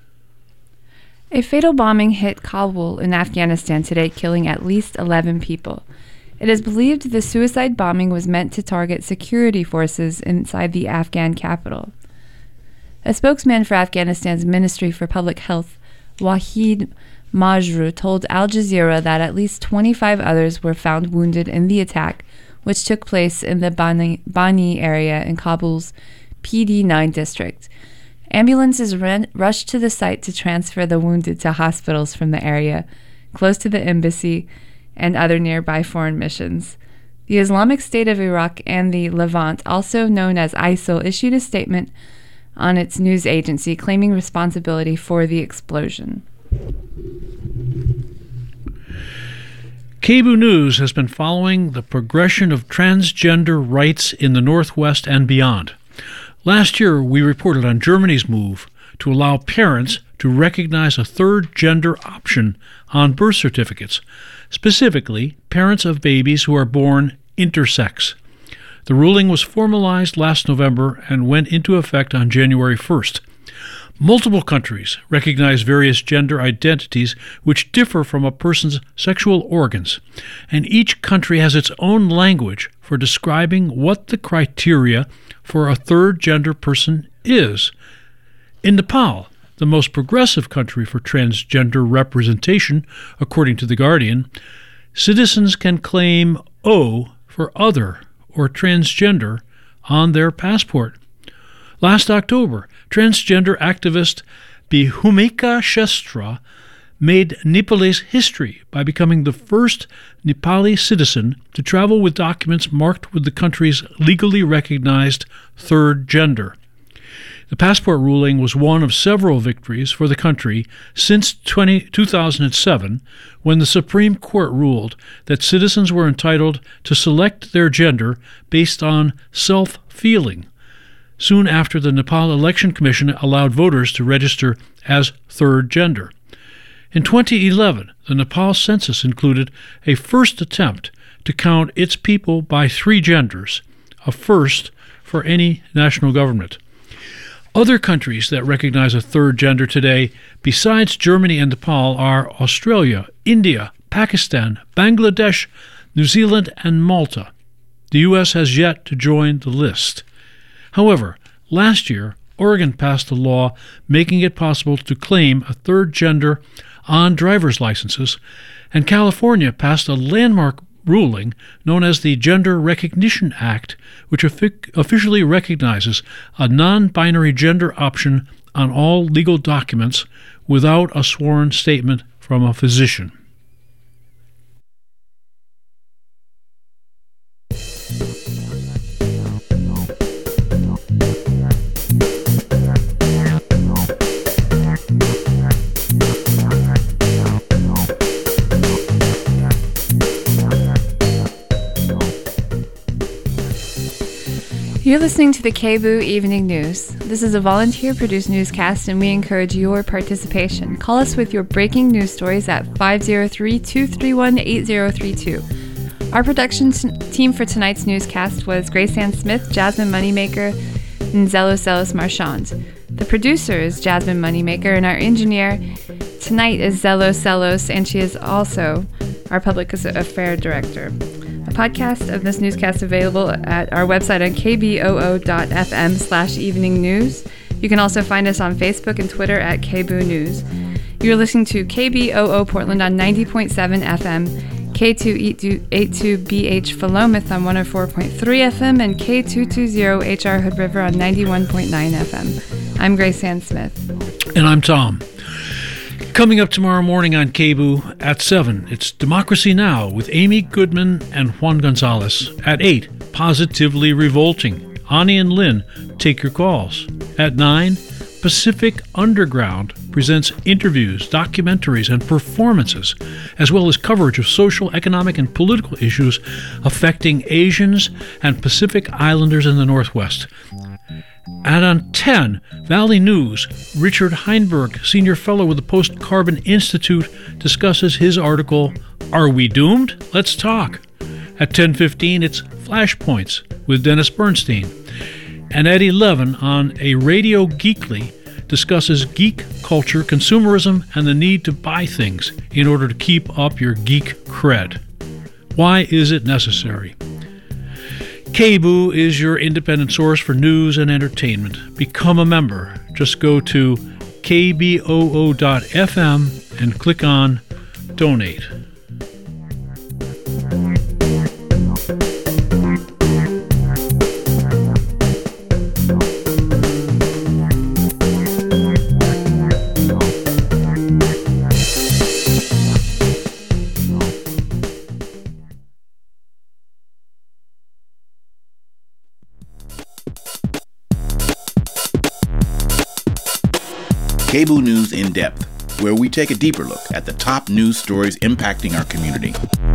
A fatal bombing hit Kabul in Afghanistan today, killing at least eleven people. It is believed the suicide bombing was meant to target security forces inside the Afghan capital. A spokesman for Afghanistan's Ministry for Public Health, Wahid Majru, told Al Jazeera that at least twenty-five others were found wounded in the attack, which took place in the Bani, Bani area in Kabul's P D nine district. Ambulances ran, rushed to the site to transfer the wounded to hospitals from the area, close to the embassy and other nearby foreign missions. The Islamic State of Iraq and the Levant, also known as I S I L, issued a statement on its news agency claiming responsibility for the explosion. Cable News has been following the progression of transgender rights in the Northwest and beyond. Last year, we reported on Germany's move to allow parents to recognize a third gender option on birth certificates, specifically parents of babies who are born intersex. The ruling was formalized last November and went into effect on January first. Multiple countries recognize various gender identities which differ from a person's sexual organs, and each country has its own language for describing what the criteria for a third gender person is. In Nepal, the most progressive country for transgender representation, according to The Guardian, citizens can claim O for other or transgender on their passport. Last October, transgender activist Bhumika Shestra made Nepalese history by becoming the first Nepali citizen to travel with documents marked with the country's legally recognized third gender. The passport ruling was one of several victories for the country since two thousand seven, when the Supreme Court ruled that citizens were entitled to select their gender based on self-feeling. Soon after, the Nepal Election Commission allowed voters to register as third gender. In twenty eleven, the Nepal census included a first attempt to count its people by three genders, a first for any national government. Other countries that recognize a third gender today, besides Germany and Nepal, are Australia, India, Pakistan, Bangladesh, New Zealand, and Malta. The U S has yet to join the list. However, last year, Oregon passed a law making it possible to claim a third gender on driver's licenses, and California passed a landmark ruling known as the Gender Recognition Act, which offi- officially recognizes a non-binary gender option on all legal documents without a sworn statement from a physician. You're listening to the K B O O Evening News. This is a volunteer-produced newscast, and we encourage your participation. Call us with your breaking news stories at five oh three, two three one, eight oh three two. Our production t- team for tonight's newscast was Grace Ann Smith, Jasmine Moneymaker, and Zelos Zelos Marchand. The producer is Jasmine Moneymaker, and our engineer tonight is Zelos Zelos, and she is also our public affairs director. A podcast of this newscast available at our website on k b o o dot f m slash evening news. You can also find us on Facebook and Twitter at K B O O News. You're listening to K B O O Portland on ninety point seven F M, K two eighty-two B H Philomath on one oh four point three F M, and K two twenty H R Hood River on ninety-one point nine F M. I'm Grace Ann Smith. And I'm Tom. Coming up tomorrow morning on K B O O at seven, it's Democracy Now! With Amy Goodman and Juan Gonzalez. At eight, Positively Revolting. Ani and Lynn take your calls. At nine, Pacific Underground presents interviews, documentaries, and performances, as well as coverage of social, economic, and political issues affecting Asians and Pacific Islanders in the Northwest. And on ten, Valley News, Richard Heinberg, Senior Fellow with the Post-Carbon Institute, discusses his article, Are We Doomed? Let's Talk. At ten fifteen, it's Flashpoints with Dennis Bernstein. And at eleven, on A Radio Geekly, discusses geek culture, consumerism, and the need to buy things in order to keep up your geek cred. Why is it necessary? K B O O is your independent source for news and entertainment. Become a member. Just go to k b o o dot f m and click on Donate. K B O O News in Depth, where we take a deeper look at the top news stories impacting our community.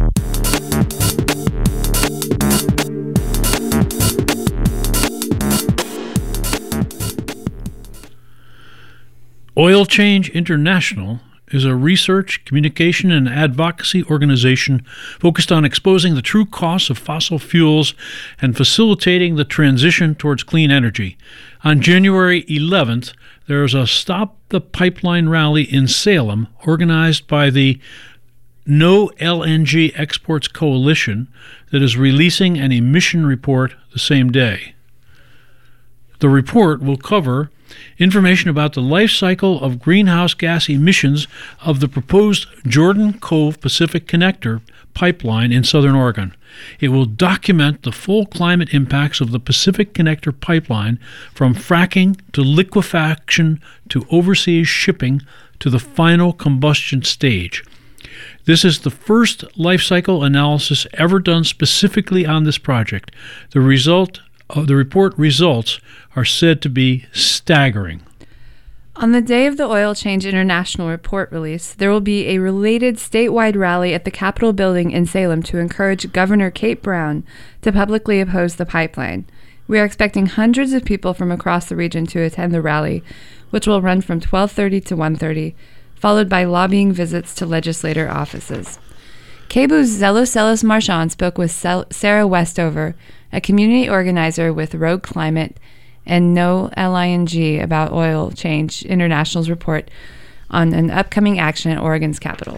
Oil Change International is a research, communication, and advocacy organization focused on exposing the true costs of fossil fuels and facilitating the transition towards clean energy. On January eleventh, there's a Stop the Pipeline rally in Salem organized by the No L N G Exports Coalition that is releasing an emission report the same day. The report will cover information about the life cycle of greenhouse gas emissions of the proposed Jordan Cove Pacific Connector pipeline in southern Oregon. It will document the full climate impacts of the Pacific Connector pipeline from fracking to liquefaction to overseas shipping to the final combustion stage. This is the first life cycle analysis ever done specifically on this project. The result of the report results are said to be staggering. On the day of the Oil Change International report release, there will be a related statewide rally at the Capitol building in Salem to encourage Governor Kate Brown to publicly oppose the pipeline. We are expecting hundreds of people from across the region to attend the rally, which will run from twelve thirty to one thirty, followed by lobbying visits to legislator offices. K B O O's Zelos Zelos Marchand spoke with Sarah Westover, a community organizer with Rogue Climate and No L I N G, about Oil Change International's report on an upcoming action at Oregon's Capitol.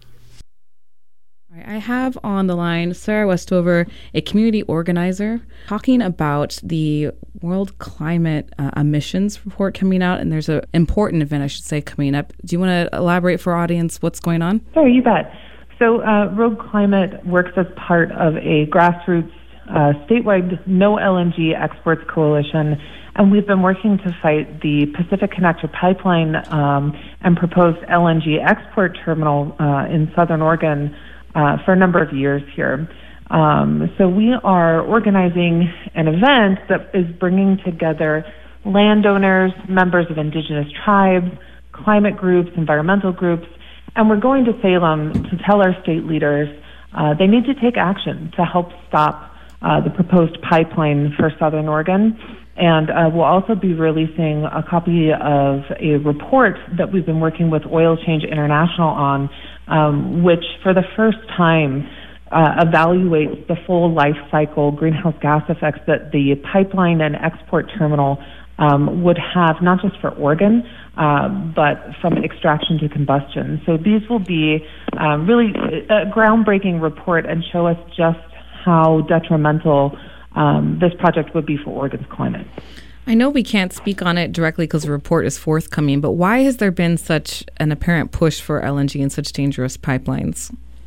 I have on the line Sarah Westover, a community organizer, talking about the World Climate uh, Emissions report coming out, and there's an important event, I should say, coming up. Do you want to elaborate for our audience what's going on? Sure, you bet. So uh, Rogue Climate works as part of a grassroots uh, statewide No L N G Exports Coalition, and we've been working to fight the Pacific Connector pipeline um, and proposed L N G export terminal uh, in southern Oregon uh, for a number of years here. Um, so we are organizing an event that is bringing together landowners, members of indigenous tribes, climate groups, environmental groups, and we're going to Salem to tell our state leaders uh, they need to take action to help stop uh, the proposed pipeline for Southern Oregon. And uh, we'll also be releasing a copy of a report that we've been working with Oil Change International on, um, which for the first time uh, evaluates the full life cycle greenhouse gas effects that the pipeline and export terminal um, would have, not just for Oregon, uh, but from extraction to combustion. So these will be um, really a groundbreaking report and show us just how detrimental Um, this project would be for Oregon's climate. I know we can't speak on it directly because the report is forthcoming, but why has there been such an apparent push for L N G and such dangerous pipelines?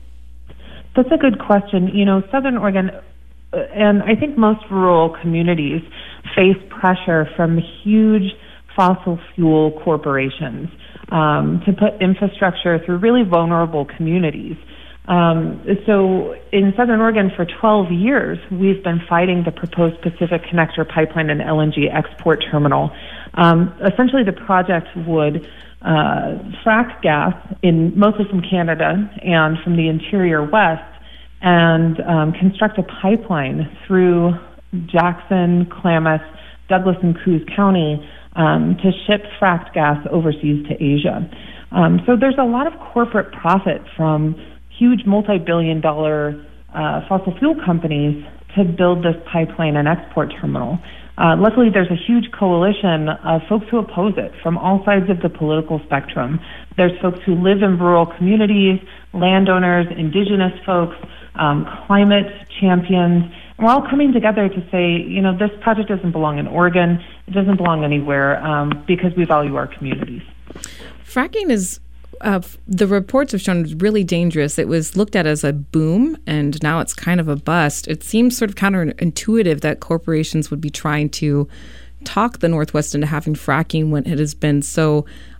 That's a good question. You know, Southern Oregon, uh, and I think most rural communities face pressure from huge fossil fuel corporations um, to put infrastructure through really vulnerable communities. Um, so in Southern Oregon for twelve years, we've been fighting the proposed Pacific Connector pipeline and L N G export terminal. Um, essentially, the project would uh, frack gas in mostly from Canada and from the interior west and um, construct a pipeline through Jackson, Klamath, Douglas, and Coos County um, to ship fracked gas overseas to Asia. Um, so there's a lot of corporate profit from huge multi-billion dollar uh, fossil fuel companies to build this pipeline and export terminal. Uh, luckily, there's a huge coalition of folks who oppose it from all sides of the political spectrum. There's folks who live in rural communities, landowners, indigenous folks, um, climate champions. And we're all coming together to say, you know, this project doesn't belong in Oregon. It doesn't belong anywhere um, because we value our communities. Fracking is Uh, the reports have shown really dangerous. It was looked at as a boom, and now it's kind of a bust. It seems sort of counterintuitive that corporations would be trying to talk the Northwest into having fracking when it has been so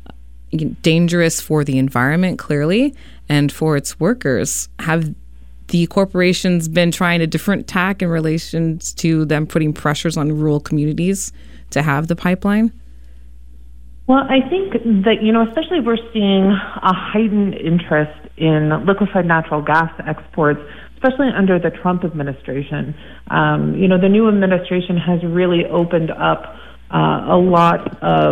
dangerous for the environment, clearly, and for its workers. Have the corporations been trying a different tack in relation to them putting pressures on rural communities to have the pipeline? Well, I think that, you know, especially we're seeing a heightened interest in liquefied natural gas exports, especially under the Trump administration. Um, you know, the new administration has really opened up uh, a lot of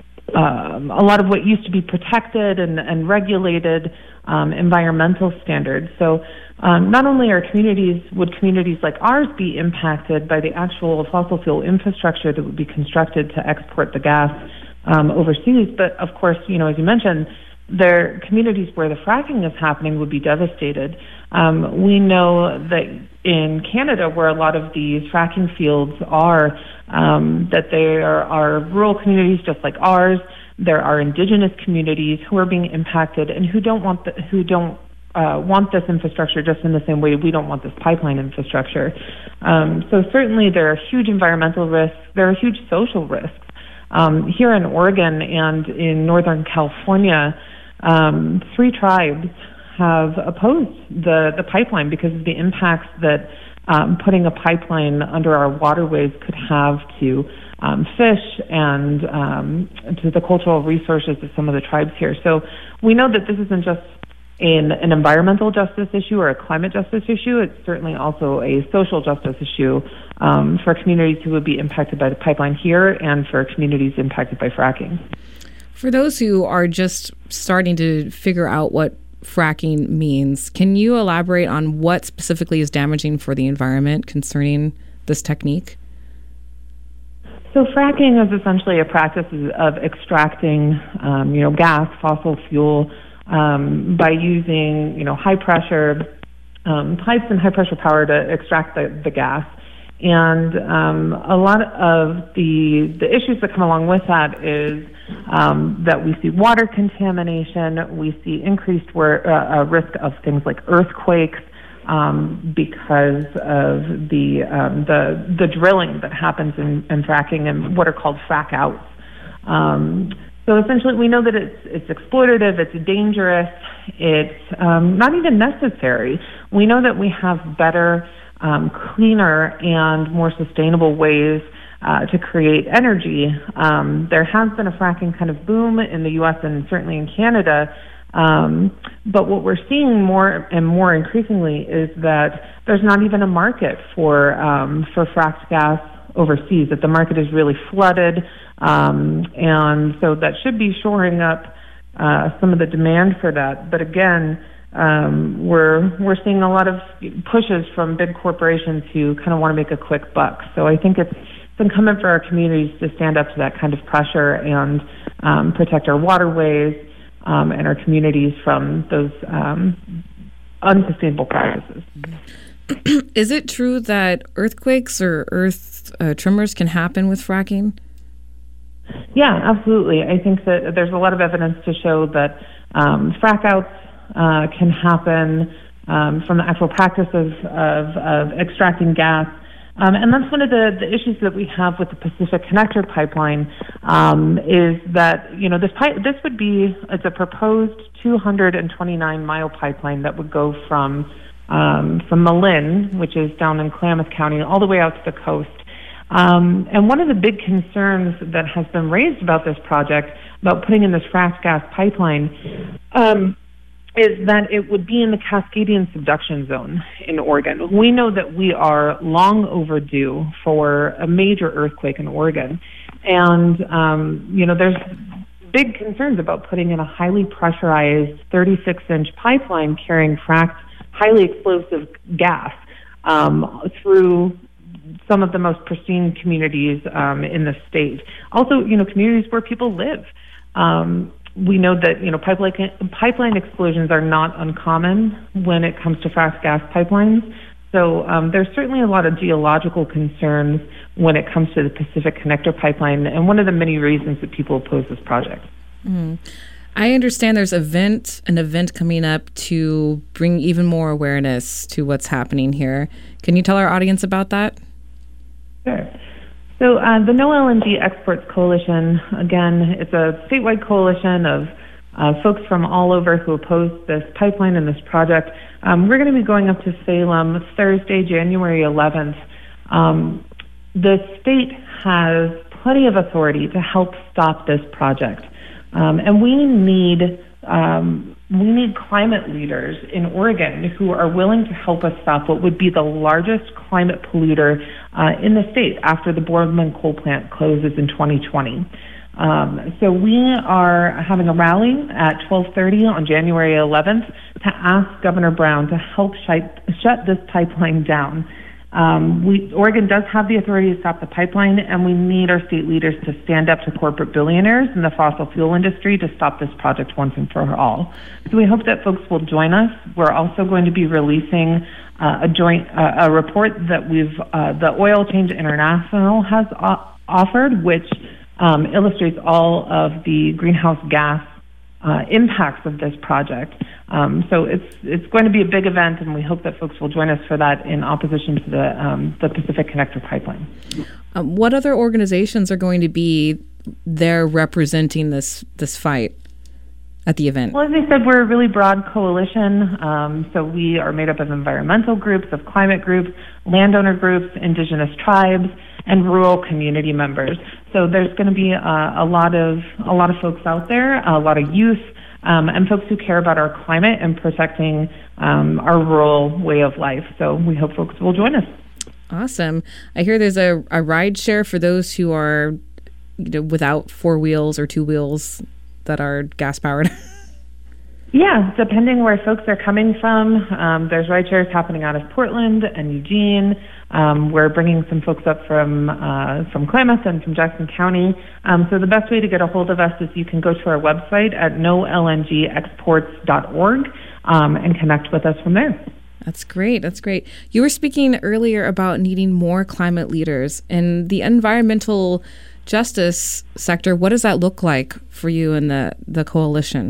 um, a lot of what used to be protected and, and regulated um, environmental standards. So um, not only are communities, would communities like ours be impacted by the actual fossil fuel infrastructure that would be constructed to export the gas Um, overseas, but of course, you know, as you mentioned, their communities where the fracking is happening would be devastated. Um, we know that in Canada, where a lot of these fracking fields are, um, that there are, are rural communities just like ours. There are indigenous communities who are being impacted and who don't want the, who don't uh, want this infrastructure just in the same way we don't want this pipeline infrastructure. Um, so certainly, there are huge environmental risks. There are huge social risks. Um, here in Oregon and in Northern California, um, three tribes have opposed the, the pipeline because of the impacts that um, putting a pipeline under our waterways could have to um, fish and um, to the cultural resources of some of the tribes here. So we know that this isn't just an, an environmental justice issue or a climate justice issue. It's certainly also a social justice issue um, for communities who would be impacted by the pipeline here and for communities impacted by fracking. For those who are just starting to figure out what fracking means, can you elaborate on what specifically is damaging for the environment concerning this technique? So fracking is essentially a practice of extracting, um, you know, gas, fossil fuel, Um, by using, you know, high pressure um, pipes and high pressure power to extract the, the gas. And um, a lot of the the issues that come along with that is um, that we see water contamination, we see increased wor- uh, uh, risk of things like earthquakes um, because of the um, the the drilling that happens in, in fracking and what are called frack outs. Um, So essentially, we know that it's it's exploitative, it's dangerous, it's um, not even necessary. We know that we have better, um, cleaner, and more sustainable ways uh, to create energy. Um, there has been a fracking kind of boom in the U S and certainly in Canada, Um, but what we're seeing more and more increasingly is that there's not even a market for um, for fracked gas overseas, that the market is really flooded, um, and so that should be shoring up uh, some of the demand for that. But again, um, we're we're seeing a lot of pushes from big corporations who kind of want to make a quick buck. So I think it's, it's incumbent for our communities to stand up to that kind of pressure and um, protect our waterways um, and our communities from those um, unsustainable practices. Is it true that earthquakes or earth uh, tremors can happen with fracking? Yeah, absolutely. I think that there's a lot of evidence to show that um, frack outs uh, can happen um, from the actual practice of, of, of extracting gas. Um, and that's one of the, the issues that we have with the Pacific Connector pipeline um, is that, you know, this pipe, this would be, it's a proposed two hundred twenty-nine mile pipeline that would go from Um, from Malin, which is down in Klamath County, all the way out to the coast. Um, and one of the big concerns that has been raised about this project, about putting in this fracked gas pipeline, um, is that it would be in the Cascadian subduction zone in Oregon. We know that we are long overdue for a major earthquake in Oregon. And, um, you know, there's big concerns about putting in a highly pressurized thirty-six inch pipeline carrying fracked highly explosive gas um, through some of the most pristine communities um, in the state. Also, you know, communities where people live. Um, we know that, you know, pipeline, pipeline explosions are not uncommon when it comes to fracked gas pipelines. So um, there's certainly a lot of geological concerns when it comes to the Pacific Connector pipeline, and one of the many reasons that people oppose this project. Mm-hmm. I understand there's event, an event coming up to bring even more awareness to what's happening here. Can you tell our audience about that? Sure. So uh, the No L N G Exports Coalition, again, it's a statewide coalition of uh, folks from all over who oppose this pipeline and this project. Um, we're going to be going up to Salem Thursday, January eleventh. Um, the state has plenty of authority to help stop this project. Um, and we need um, we need climate leaders in Oregon who are willing to help us stop what would be the largest climate polluter uh, in the state after the Boardman coal plant closes in twenty twenty. Um, so we are having a rally at twelve thirty on January eleventh to ask Governor Brown to help shut, shut this pipeline down. Um, we, Oregon does have the authority to stop the pipeline, and we need our state leaders to stand up to corporate billionaires in the fossil fuel industry to stop this project once and for all. So we hope that folks will join us. We're also going to be releasing uh, a joint uh, a report that we've uh, the Oil Change International has o- offered, which um, illustrates all of the greenhouse gas uh, impacts of this project. Um, so it's it's going to be a big event, and we hope that folks will join us for that in opposition to the um, the Pacific Connector pipeline. Um, what other organizations are going to be there representing this this fight at the event? Well, as I said, we're a really broad coalition. Um, so we are made up of environmental groups, of climate groups, landowner groups, indigenous tribes, and rural community members. So there's going to be a, a lot of a lot of folks out there, a lot of youth. Um, and folks who care about our climate and protecting um, our rural way of life. So we hope folks will join us. Awesome. I hear there's a, a ride share for those who are, you know, without four wheels or two wheels that are gas powered. Yeah, depending where folks are coming from. Um, there's ride shares happening out of Portland and Eugene. Um, we're bringing some folks up from uh, from Klamath and from Jackson County. Um, so the best way to get a hold of us is you can go to our website at no l n g exports dot org um, and connect with us from there. That's great. That's great. You were speaking earlier about needing more climate leaders in the environmental justice sector. What does that look like for you and the, the coalition?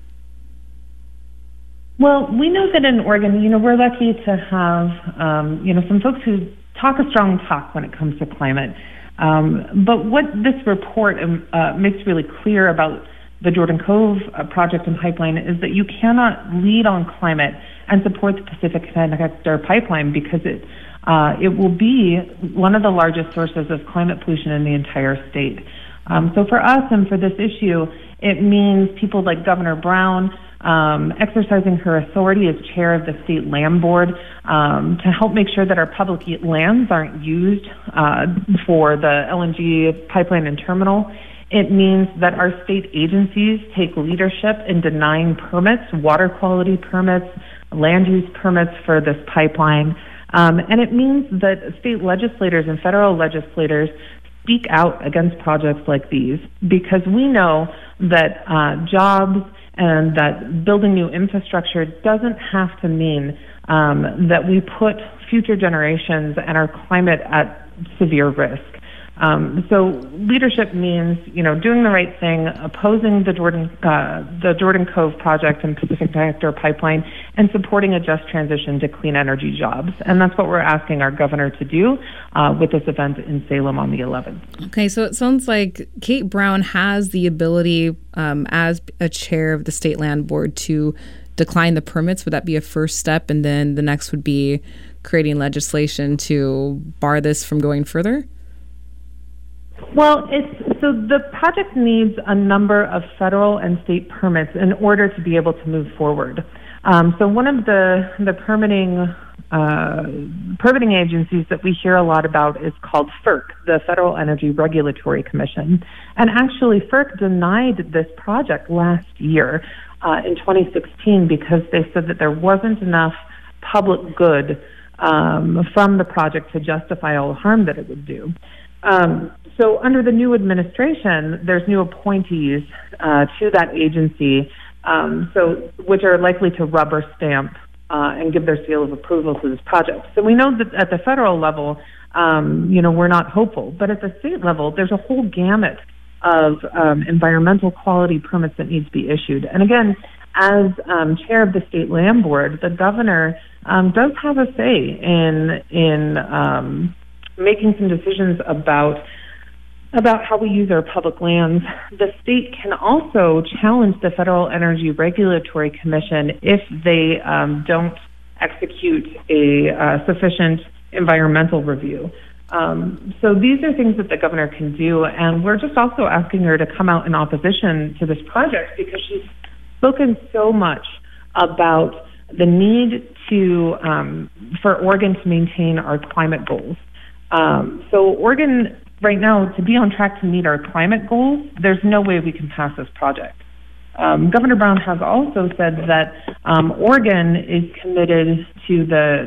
Well, we know that in Oregon, you know, we're lucky to have, um, you know, some folks who talk a strong talk when it comes to climate. Um, but what this report uh, makes really clear about the Jordan Cove uh, project and pipeline is that you cannot lead on climate and support the Pacific Connector pipeline because it uh, it will be one of the largest sources of climate pollution in the entire state. Um, so for us and for this issue, it means people like Governor Brown, um, exercising her authority as chair of the state land board um, to help make sure that our public lands aren't used uh, for the L N G pipeline and terminal. It means that our state agencies take leadership in denying permits, water quality permits, land use permits for this pipeline. Um, and it means that state legislators and federal legislators speak out against projects like these, because we know that uh, jobs and that building new infrastructure doesn't have to mean um, that we put future generations and our climate at severe risk. Um, so leadership means, you know, doing the right thing, opposing the Jordan uh, the Jordan Cove project and Pacific Connector pipeline, and supporting a just transition to clean energy jobs. And that's what we're asking our governor to do uh, with this event in Salem on the eleventh. Okay, so it sounds like Kate Brown has the ability, um, as a chair of the State Land Board, to decline the permits. Would that be a first step? And then the next would be creating legislation to bar this from going further? Well, it's, so the project needs a number of federal and state permits in order to be able to move forward. Um, so one of the the permitting uh, permitting agencies that we hear a lot about is called FERC, the Federal Energy Regulatory Commission. And actually, FERC denied this project last year uh, in twenty sixteen because they said that there wasn't enough public good um, from the project to justify all the harm that it would do. Um, so under the new administration, there's new appointees uh, to that agency, um, so which are likely to rubber stamp uh, and give their seal of approval to this project. So we know that at the federal level, um, you know, we're not hopeful, but at the state level, there's a whole gamut of um, environmental quality permits that need to be issued. And again, as um, chair of the State Land Board, the governor um, does have a say in in um, making some decisions about about how we use our public lands. The state can also challenge the Federal Energy Regulatory Commission if they um, don't execute a uh, sufficient environmental review. Um, so these are things that the governor can do, and we're just also asking her to come out in opposition to this project because she's spoken so much about the need to um, for Oregon to maintain our climate goals. Um, so Oregon, right now, to be on track to meet our climate goals, there's no way we can pass this project. Um, Governor Brown has also said that um, Oregon is committed to the